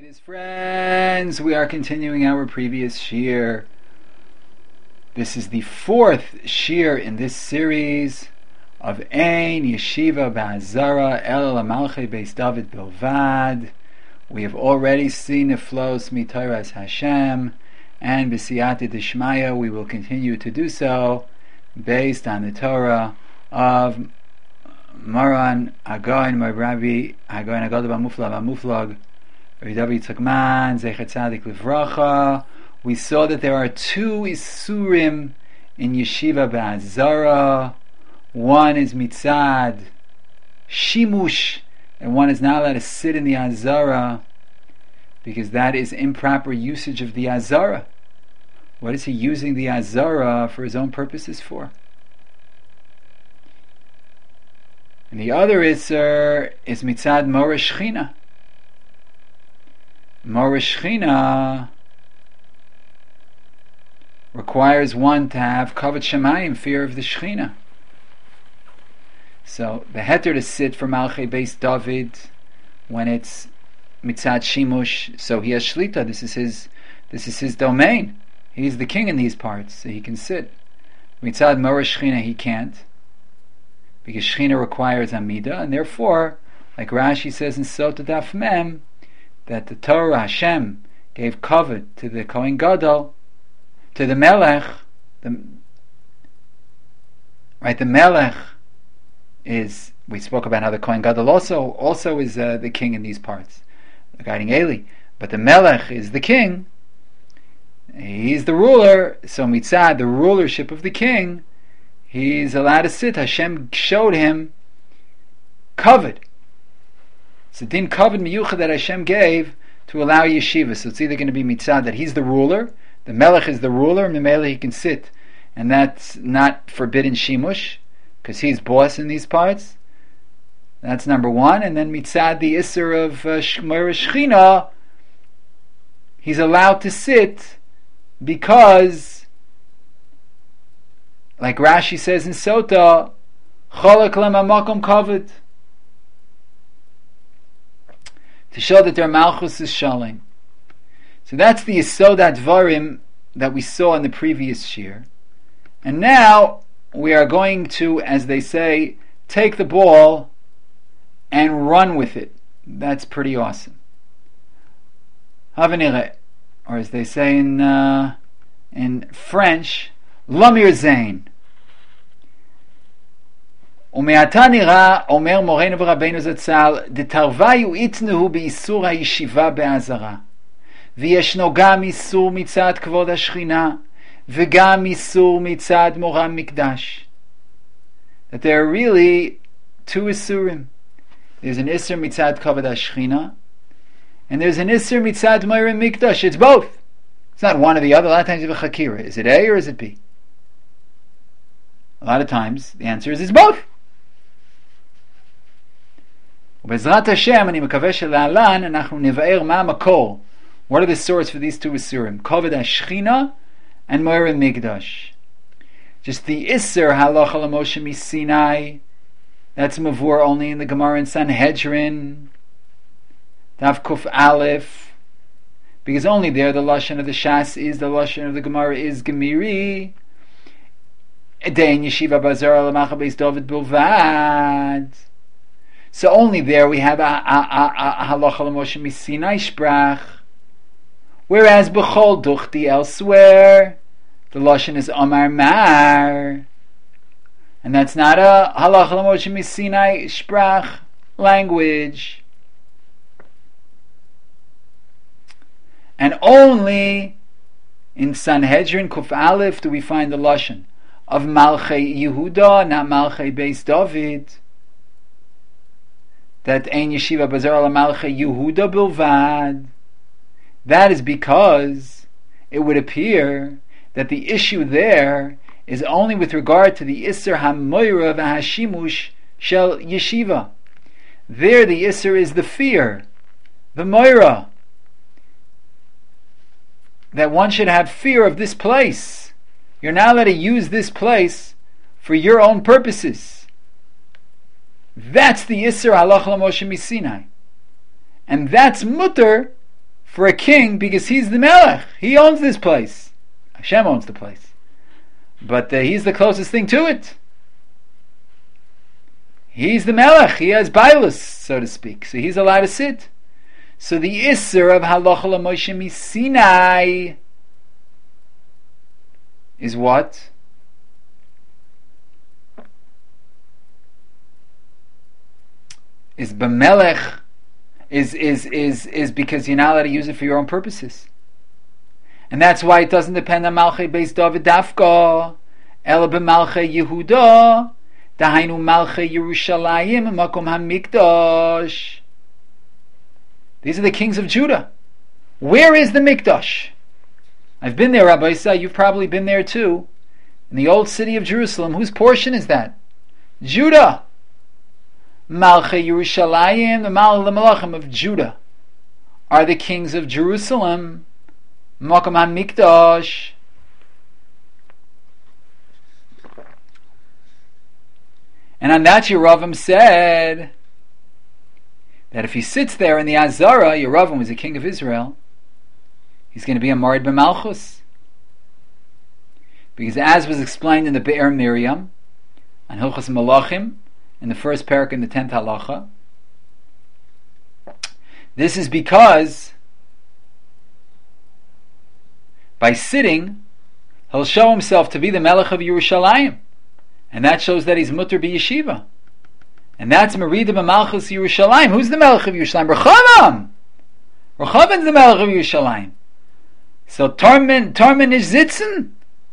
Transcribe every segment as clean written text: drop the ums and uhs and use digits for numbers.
Greatest friends, we are continuing our previous shir. This is the fourth shir in this series of Ein Yeshiva Ba'azara El Malchei Beis David Bilvad. We have already seen the flows Mitoras Hashem, and B'siyata D'Shmaya we will continue to do so based on the Torah of Maran Again Rabbi Again Agad B'Muflag Rabbi Tzagman Zechat Tzadik Livracha. We saw that there are two Isurim in Yeshiva Ba'azara. One is Mitzad Shimush, and one is not allowed to sit in the Azara because that is improper usage of the Azara. What is he using the Azara for his own purposes for? And the other Isur is Mitzad Moresh Shechina. Moresh Shechina requires one to have Kavod Shemayim, fear of the Shechina. So the heter to sit for Malchei Beis David when it's Mitzad Shimush, so he has Shlita. This is his domain. He's the king in these parts, so he can sit. Mitzad Moresh Shechina he can't, because Shechina requires Amida, and therefore, like Rashi says in Sota Daf Mem, that the Torah Hashem gave kavod to the Kohen Gadol, to the Melech. The Melech is, we spoke about how the Kohen Gadol also is the king in these parts, guiding Eli. But the Melech is the king. He's the ruler. So Mitzad, the rulership of the king, he's allowed to sit. Hashem showed him kavod. It's a din kavod miyuchad that Hashem gave to allow yeshiva. So it's either going to be Mitzad, that he's the ruler, the Melech is the ruler, and the Melech he can sit. And that's not forbidden shimush, because he's boss in these parts. That's number one. And then Mitzad, the Isser of Moresh Shechina, he's allowed to sit because, like Rashi says in Sota, Cholak Lemakom Kavod, to show that their Malchus is shaling. So that's the Yisodat Dvarim that we saw in the previous shir. And now we are going to, as they say, take the ball and run with it. That's pretty awesome. Havenire, or as they say in French, Lamir Zain. ומעתה נראה, אומר מורנו ורבנו זצ"ל, דתרוויו יתנהו באיסור הישיבה בעזרה. וישנו גם איסור מצד כבוד השכינה, וגם איסור מצד מורם מקדש. That there are really two isurim. There's an isur mitzad kavod hashchina, and there's an isur mitzad moram mikdash. It's both. It's not one or the other. A lot of times you have a chakira. Is it A or is it B? A lot of times the answer is it's both. ובעזרת השם אני מקווה שלהלן אנחנו נבאר מה המקור. What are the sources for these two isurim? Kavod hashchina and moram mikdash. Just the Isser halacha l'Moshe miSinai, that's mavur only in the Gemara in Sanhedrin, Daf Kuf Aleph, because only there the lashon of the Shas is, the lashon of the Gemara is Gemiri. Edein Yeshiva Ba'azara L'Malchei Beis David Bilvad. So only there we have a halacha l'Moshe miSinai sprach, whereas b'chol duchti elsewhere the lashon is Amar Mar, and that's not a halacha l'Moshe miSinai sprach language. And only in Sanhedrin Kuf Aleph do we find the lashon of Malchei Yehuda, not Malchei Beis David. That Ein Yeshiva Ba'azara L'Malchei Yehuda Bilvad. That is because it would appear that the issue there is only with regard to the Isser HaMoira v'Hashimush Shel Yeshiva. There the Isser is the fear, the Moira, that one should have fear of this place. You're not allowed to use this place for your own purposes. That's the Isser Halacha L'Moshe miSinai. And that's mutter for a king because he's the Melech. He owns this place. Hashem owns the place. But he's the closest thing to it. He's the Melech. He has Bailus, so to speak. So he's allowed to sit. So the Isser of Halacha LaMoshe Misinai is what? Is B'melech, is because you're not allowed to use it for your own purposes. And that's why it doesn't depend on Malchei Beis David Dafka, Ela B'malchei Yehuda, Dahainu Malchei Yerushalayim, Makom HaMikdash. These are the kings of Judah. Where is the Mikdash? I've been there, Rabbi Isa. You've probably been there too. In the old city of Jerusalem. Whose portion is that? Judah. Malchei Yerushalayim, the Malachim of Judah, are the kings of Jerusalem. Makom HaMikdash. And on that Yeravam said that if he sits there in the Azara, Yeravam was the king of Israel, he's going to be a Marid B'Malchus. Because as was explained in the Be'er Miriam, on Hilchos Malachim, in the first parak in the 10th halacha, this is because by sitting, he'll show himself to be the Melech of Yerushalayim. And that shows that he's mutter b'yeshiva. And that's Merida b'malchus Yerushalayim. Who's the Melech of Yerushalayim? Rechavam! Rechavan's the Melech of Yerushalayim. So Tormen is sitzen.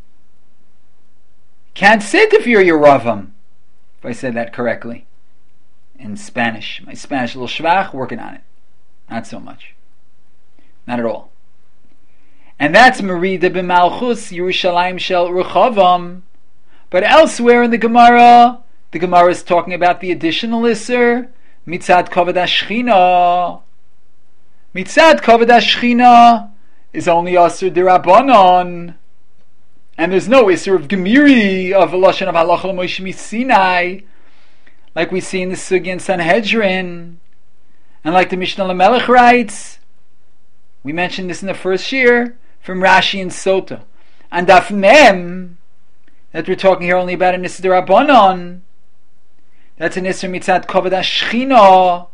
Can't sit if you're Yeravam. If I said that correctly. In Spanish. My Spanish a little schwach, working on it. Not so much. Not at all. And that's Merida b'malchus Yerushalayim shel Rechavam. But elsewhere in the Gemara is talking about the additional Isser, Mitzad Kavod HaShechina. Mitzad Kavod HaShechina is only Asur D'Rabbanan. And there's no Isser of Gemiri, of Lashon of Halacha LaMoshe Misinai, like we see in the Sugya in Sanhedrin, and like the Mishnah Lamelech writes. We mentioned this in the first year, from Rashi and Sota. And Daf Mem, that we're talking here only about an Isser D'Rabbanan. That's an Isser Mitzad Kavod HaShechina.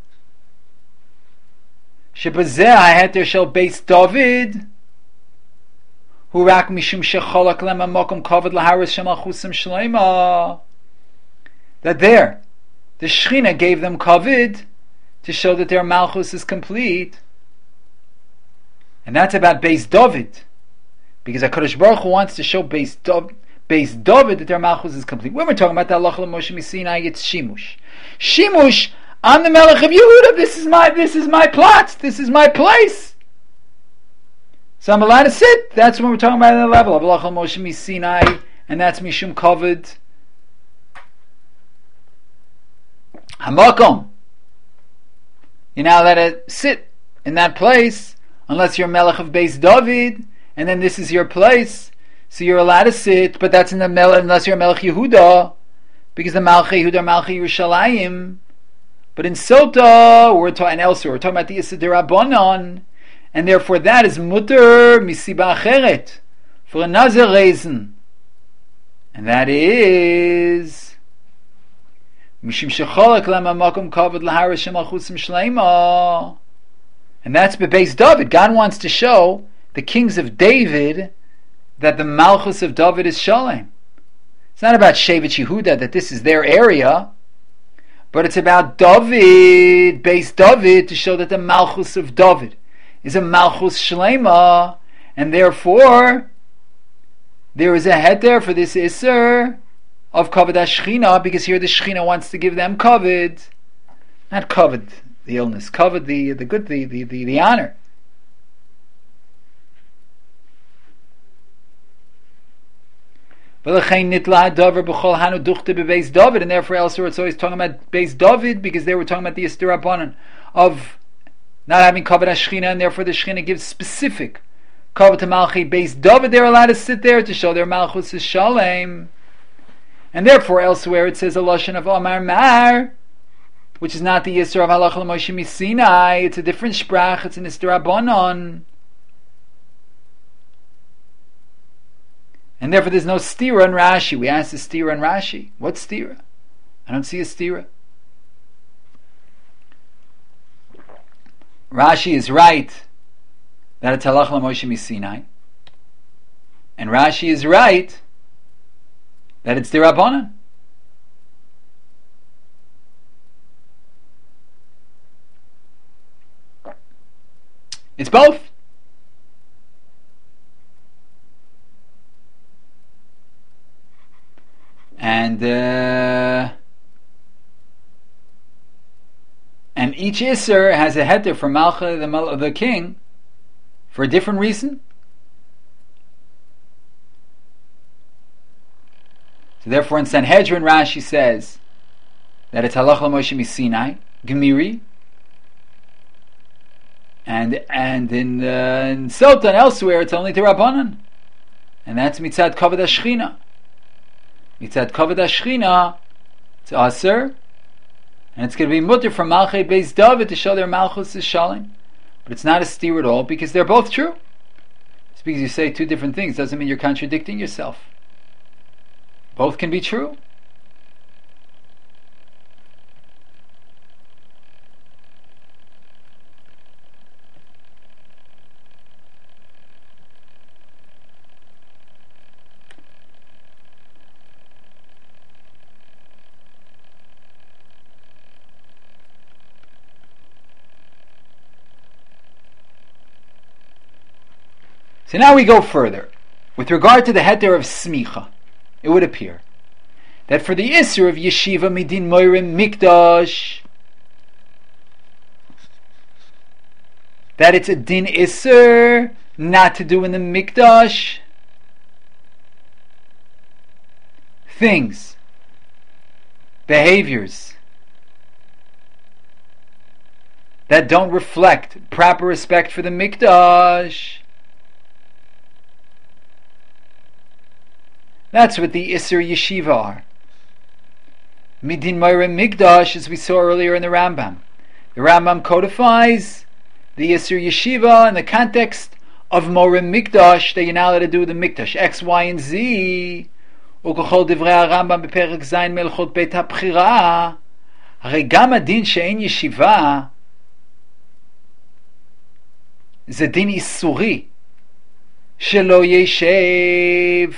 Shebazeh HaHeter Shel Beis David, Hu Rak Mishum Shecholak Lem HaMokom Kavod Laharis Shem Malchusim Shleima. That there, the Shechina gave them Kavod to show that their Malchus is complete. And that's about Beis David. Because HaKadosh Baruch Hu wants to show Beis David that their Malchus is complete. When we're talking about the Halacha LaMoshe Misinai, it's Shimush. Shimush, I'm the Melech of Yehuda. This is my plot. This is my place. So I'm allowed to sit. That's when we're talking about the level of Halacha LaMoshe Misinai, and that's Mishum Kavod Hamakom. You're not allowed to sit in that place unless you're Melech of Beis David, and then this is your place. So you're allowed to sit, but that's in the unless you're Melech Yehuda, because the Malchei Yehuda are Malchei Yerushalayim. But in Sota, and elsewhere, we're talking about the Isser D'Rabbanan, and therefore that is mutter misiba acheret, for another reason, and that is mishim shecholak lem hamakom kavod laharis shem malchusim shleima, and that's bebeis David. God wants to show the kings of David that the Malchus of David is Shalem. It's not about Shevet Yehuda, that this is their area, but it's about David, Beis David, to show that the Malchus of David is a Malchus Shlema, and therefore there is a heter for this Isser of Kavod HaShechina, because here the Shechina wants to give them Kavod, not Kavod, the illness, Kavod, the good, the honor. And therefore elsewhere it's always talking about Beis David, because they were talking about the Isser D'Rabbanan of not having Kavod HaShechina, and therefore the Shechina gives specific Kavod to Malchei Beis David. They're allowed to sit there to show their Malchus is Shalem. And therefore elsewhere it says a Lashon of Amar Mar, which is not the Yisur of Halacha L'Moshe Misinai. It's a different Sprach. It's an Isur Rabbanon. And therefore there's no stira in Rashi. We asked the stira in Rashi. What's stira? I don't see a stira. Rashi is right that it's Halacha L'Moshe Misinai. And Rashi is right that it's D'Rabbanan. It's both. And each Isser has a heter for Malcha, the king, for a different reason. So therefore in Sanhedrin Rashi says that it's Halacha L'Moshe Misinai, Gemiri, and in Sota and elsewhere it's only D'Rabbanan, and that's Mitzad Kavod HaShechina. Mitzad Kavod HaShechina, it's Aser, and it's going to be mutter from Malchei Beis David to show their Malchus is Shalim, but it's not a steer at all because they're both true. Just because you say two different things doesn't mean you're contradicting yourself. Both can be true. So now we go further. With regard to the heter of smicha, it would appear that for the Isser of Yeshiva Midin Moirim Mikdash, that it's a din Isser not to do in the Mikdash things, behaviors that don't reflect proper respect for the Mikdash. That's what the Isser Yeshiva are. Midin Moirim Mikdash, as we saw earlier in the Rambam. The Rambam codifies the Isser Yeshiva in the context of Moirim Mikdash, that you're not allowed to do the Mikdash, X, Y, and Z. Ukechol divrei Rambam beperek zayin melchot beit habchira. Harei gam adin she'en Yeshiva ze din isuri shelo yeshev.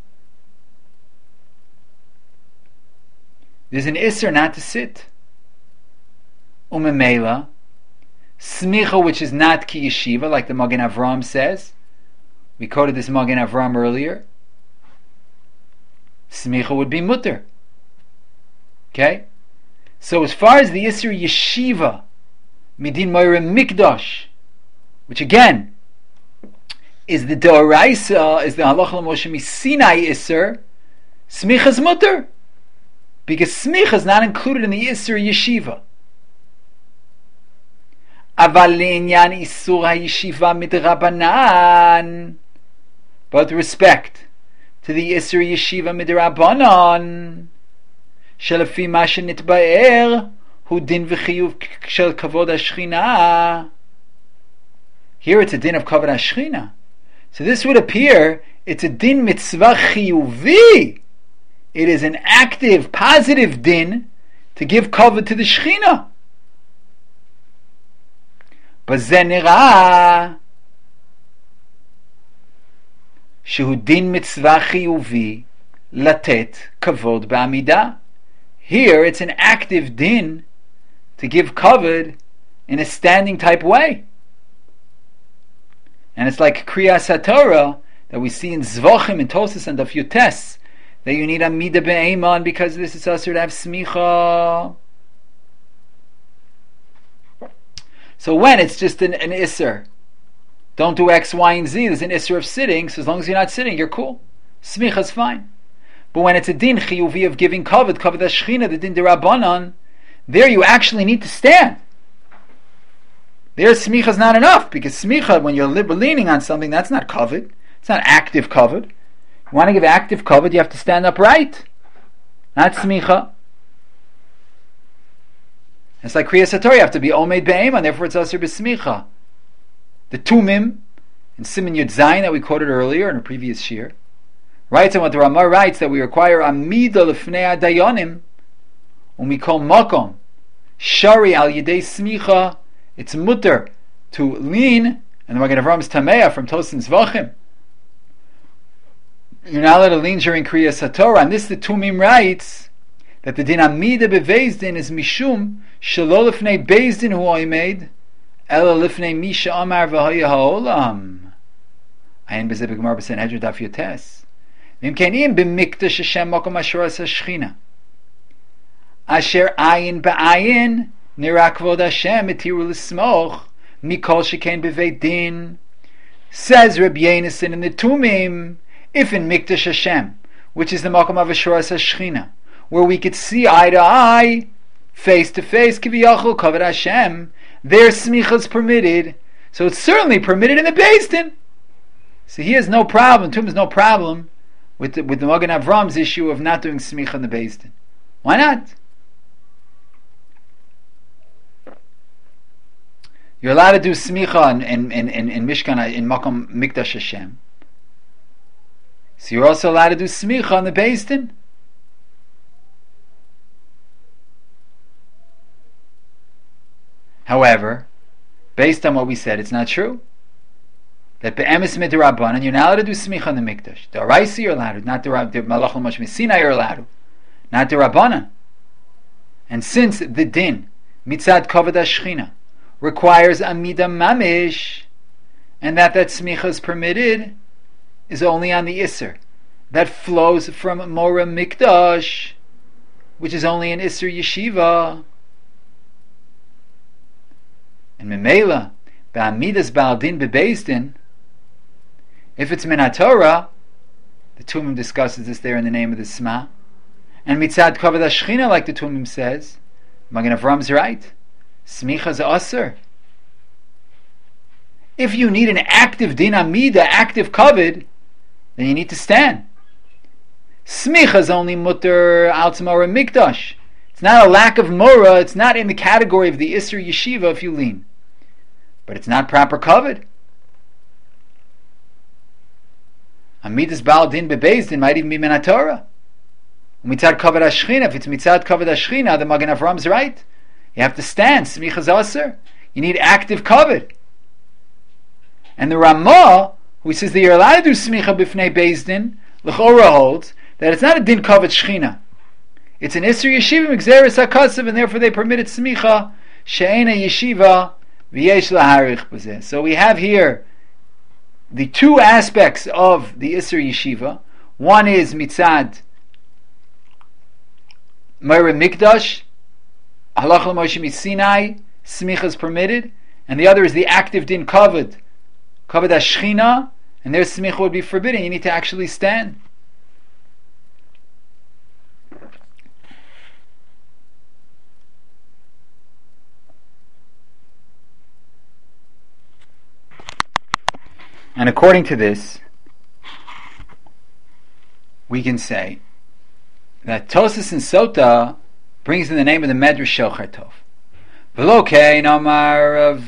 There's an Isser not to sit. Umemela, smicha, which is not ki yeshiva, like the Magen Avram says. We quoted this Magen Avram earlier. Smicha would be mutter. Okay? So as far as the Isser Yeshiva, Midin Moirim Mikdash, which again is the Doraisa, is the Halacha L'Moshe Misinai Isser, smicha is mutter. Because smicha is not included in the Isser Yeshiva. Aval le'inyan Isur HaYeshiva midrabanan. But with respect to the Isser Yeshiva midrabanan, shelefi ma shenitba'er hu din v'chiyuv shel kavod HaShechina. Here it's a din of kavod HaShechina. So this would appear it's a din mitzvah chiyuvi. It is an active, positive din to give kavod to the Shechina. Bazeh nira shehu din mitzvah chiyuvi latet kavod ba'amida. Here it's an active din to give kavod in a standing type way. And it's like Kriyas HaTorah that we see in Zvachim and Tosas and Daf Yutes, that you need Amida Be'eman because this is also to have smicha. So when it's just an Isser, don't do X, Y, and Z, there's an Isser of sitting, so as long as you're not sitting, you're cool. Smicha is fine. But when it's a din chiyuvi of giving kavod HaShechina, the din d'Rabbanan, there you actually need to stand. There smicha is not enough, because smicha, when you're leaning on something, that's not kavod. It's not active kavod. You want to give active kavod, you have to stand upright. Not smicha. It's like Kriyas HaTorah, you have to be Omed Be'eman, therefore it's Asr B'Smicha. The Tumim, in Siman Yud Zayin that we quoted earlier in a previous shir, writes, and what the Ramah writes, that we require Amida L'fnei Adayonim, when we call Makom, Shari Al Yidei Smicha, it's mutter to lean, and the Magen Avram's Tameah from Tosin Zvachim. You're not allowed to lean during Kriyas HaTorah, and this the Tumim writes, that the din Amida Be'Beis Din is Mishum, Shelo L'fnei Beis Din Hu Oimed, Ela L'fnei Misha Amar V'Haya Ha'olam. Ayin B'Zeh B'Gemar B'Sanhedrin Daf Yotes. V'imkenim B'Mikdash Hashem Makom Asher Asa Shechina. Asher Ayin B'Ayin Nira Kvod Hashem Etiru L'Smoch Mikol Shekain B'Veit Din. Says Reb Yonason in the Tumim, if in Mikdash Hashem, which is the Makom of Asher Asa Shechina, where we could see eye to eye, face to face, Kiviyachol Kavod Hashem, their smicha is permitted, so it's certainly permitted in the Beis Din. So he has no problem, Tum has no problem with the Magen Avram's issue of not doing smicha in the Beis Din. Why not? You're allowed to do smicha in Mishkan, in Makom Mikdash Hashem. So you're also allowed to do smicha in the Beis Din. However, based on what we said, it's not true. That be'emes midrabanan, you're not allowed to do smicha in the mikdash. The Araisi you're allowed to, not the Malach L'Moshe Messina you're allowed to, not the Rabbanan. And since the din mitzad kavod hashchina requires amida mamish, and that smicha is permitted, is only on the Isser that flows from Mora Mikdash, which is only an Isser Yeshiva. And Memela, Ba'amidas Baal Din Be'Beis Din, if it's Min HaTorah, the Tumim discusses this there in the name of the Sma, and Mitzad Kavod HaShechina, like the Tumim says, Magen Avram's right, Smicha's Aser. If you need an active Din Amida, active Kavod, then you need to stand. Smicha's only Mutter Al Tzmora Mikdash. It's not a lack of Mora, it's not in the category of the Isser Yeshiva if you lean. But it's not proper kavod. Amidas Baal Din Be'Beis Din might even be Min HaTorah. Mitzad Kavod HaShechina, if it's Mitzad Kavod HaShechina, the Magen Avram's right. You have to stand, Smichas Aser. You need active kavod. And the Ramah, who says that you're allowed to do Smicha B'fnei Beis Din, L'chora holds that it's not a Din Kavod Shechina. It's an Isser Yeshiva Migzeres HaKasav, and therefore they permitted Smicha She'ena Yeshiva V'yesh Laharich B'zeh. So we have here the two aspects of the Isser Yeshiva. One is Mitzad Meira Mikdash, Halach L'Moshe Misinai, Smicha is permitted, and the other is the active Din Kavod HaShechina, and their Smicha would be forbidden. You need to actually stand. And according to this, we can say that Tosas and Sota brings in the name of the Medrash Shocher Tov. V'lo Omar of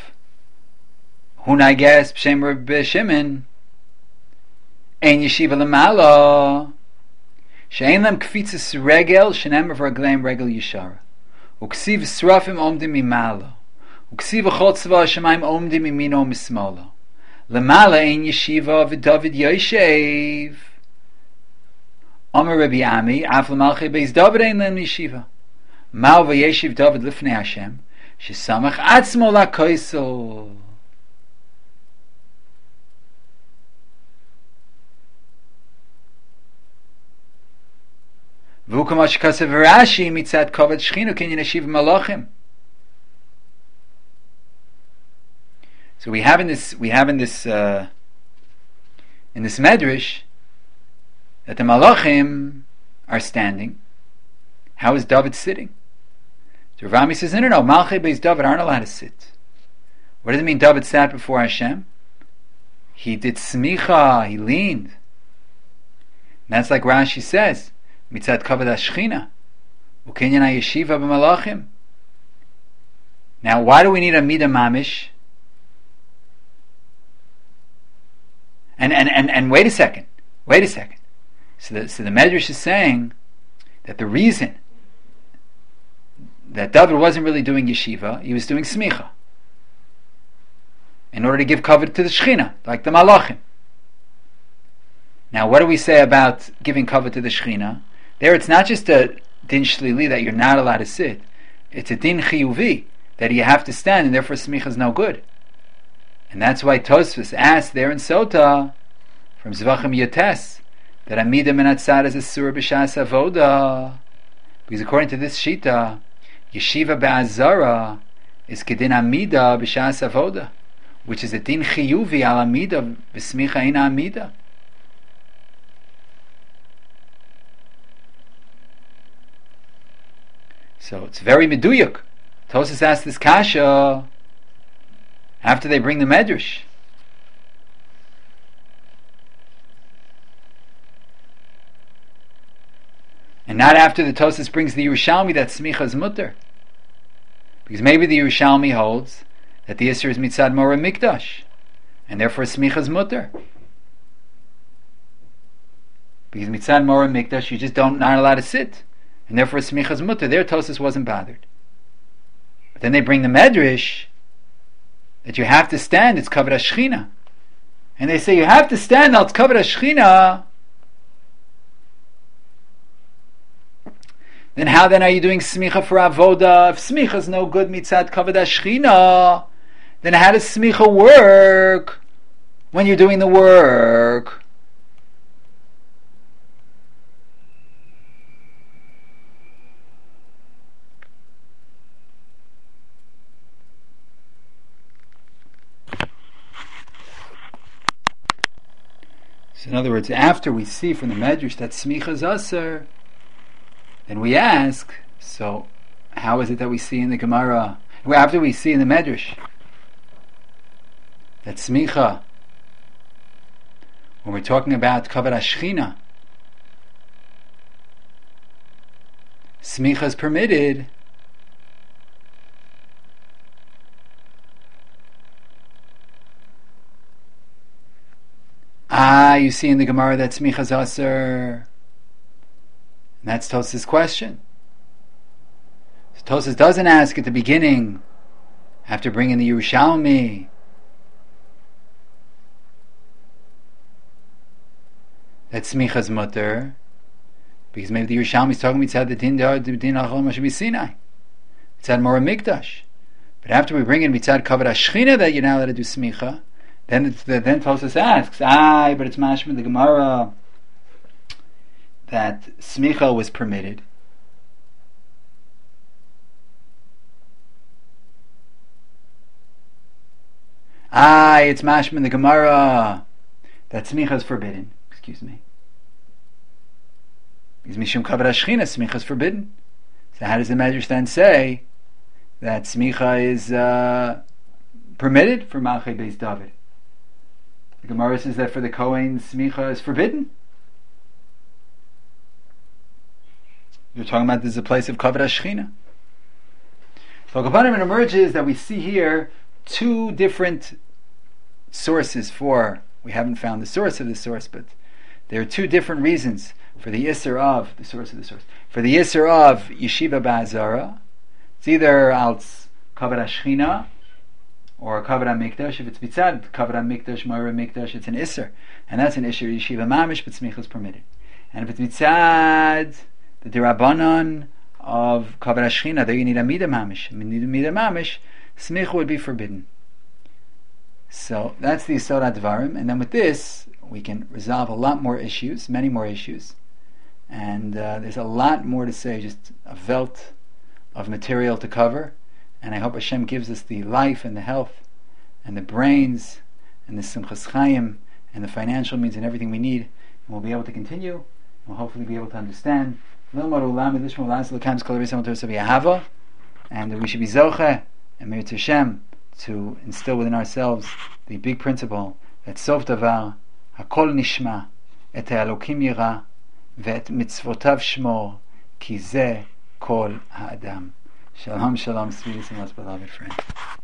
Hunai Ges B'Shem Reb Shimon Ein Yeshiva L'Mala She'ein Lem Kfitzas Regel Shenem of Ragleim Regel Yishara Uksiv Srafim Omdim Mimala Uksiv Achot Tzva Hashemayim Omdim Mimino Mismala L'Mala Ein Yeshiva V'David Yoshev Omer Rabbi Ami Af L'Malchei Beis David Ein Lem Yeshiva Ma'u V'Yeshiv David L'Fnei Hashem Shesamach Atzmo L'Koisel. V'ukamash kasev Rashi mitzat kavod shechina kinyan yeshiv malachim. So we have in this medrash that the malachim are standing. How is David sitting? So Rami says, no, Malchei Beis David aren't allowed to sit. What does it mean David sat before Hashem? He did smicha, he leaned. And that's like Rashi says, Mitzad Kavod HaShechina Ukenyan HaYeshiva B'Malachim. Now, why do we need a midah mamish? And wait a second. So the Medrash is saying that the reason that David wasn't really doing yeshiva, he was doing smicha, in order to give cover to the Shechina, like the Malachim. Now, what do we say about giving cover to the Shechina? There, it's not just a din shlili that you're not allowed to sit. It's a din chiyuvi that you have to stand, and therefore smicha is no good. And that's why Tosfos asked there in Sota from Zvachim Yotes that Amida Menatzad is a surah b'shas avoda, because according to this shita, yeshiva be'azara is kedin Amida b'shas avoda, which is a din chiyuvi al Amida v'smicha ina Amida. So it's very meduyuk. Tosfos asked this kasha after they bring the Medrash. And not after the Tosfos brings the Yerushalmi that smicha is mutter. Because maybe the Yerushalmi holds that the Isser is mitzad mora mikdash, and therefore smicha is mutter. Because mitzad mora mikdash, you just not allowed to sit, and therefore smicha is mutter. There Tosfos wasn't bothered. But then they bring the Medrash that you have to stand, it's kavod hashchina. And they say you have to stand, now it's kavod hashchina. Then how then are you doing smicha for avoda? If smicha is no good mitzad kavod hashchina, then how does smicha work when you're doing the work? So in other words, after we see from the Medrash that smicha is aser, then we ask, so how is it that we see in the Gemara, after we see in the Medrash that smicha, when we're talking about kavod hashchina, smicha is permitted, you see in the Gemara that smicha is aser. And that's Tosfos' question. So Tosfos doesn't ask at the beginning, after bringing the Yerushalmi, that smicha is mutter, because maybe the Yerushalmi is talking about the din achol Moshe Sinai, mitzad mora mikdash. But after we bring in mitzad kavod hashchina that you're now allowed to do smicha, then Tosfos asks, but it's mashma the Gemara that smicha was permitted. It's mashma in the Gemara that smicha is forbidden. Excuse me. Because mishum kavod hashchina, smicha is forbidden. So how does the Medrash then say that smicha is permitted for Malchei Beis David? The Gemara says that for the Kohen, smicha is forbidden. You're talking about this is a place of kavod hashchina. So it emerges that we see here two different sources for, we haven't found the source of the source, but there are two different reasons for the Isser of, the source of the source, for the Isser of Yeshiva Ba'azara. It's either als kavod hashchina or kavod hamikdash. If it's bitzad kavod hamikdash, moira mikdash, it's an Isser, and that's an Isser Yeshiva Mamish, but smicha is permitted. And if it's bitzad the dirabanan of kavod hashchina, there you need a midah mamish. Smicha would be forbidden. So that's the Yisod HaDvarim, and then with this we can resolve a lot more issues, many more issues, and there's a lot more to say, just a velt of material to cover, and I hope Hashem gives us the life and the health and the brains and the simchas chayim and the financial means and everything we need, and we'll be able to continue, and we'll hopefully be able to understand, and we should be zoche and merit Hashem to instill within ourselves the big principle that sof davar hakol nishma et ha'elokim yira ve'et mitzvotav shmor ki ze kol ha'adam. Shalom, shalom, sweetest and most beloved friend.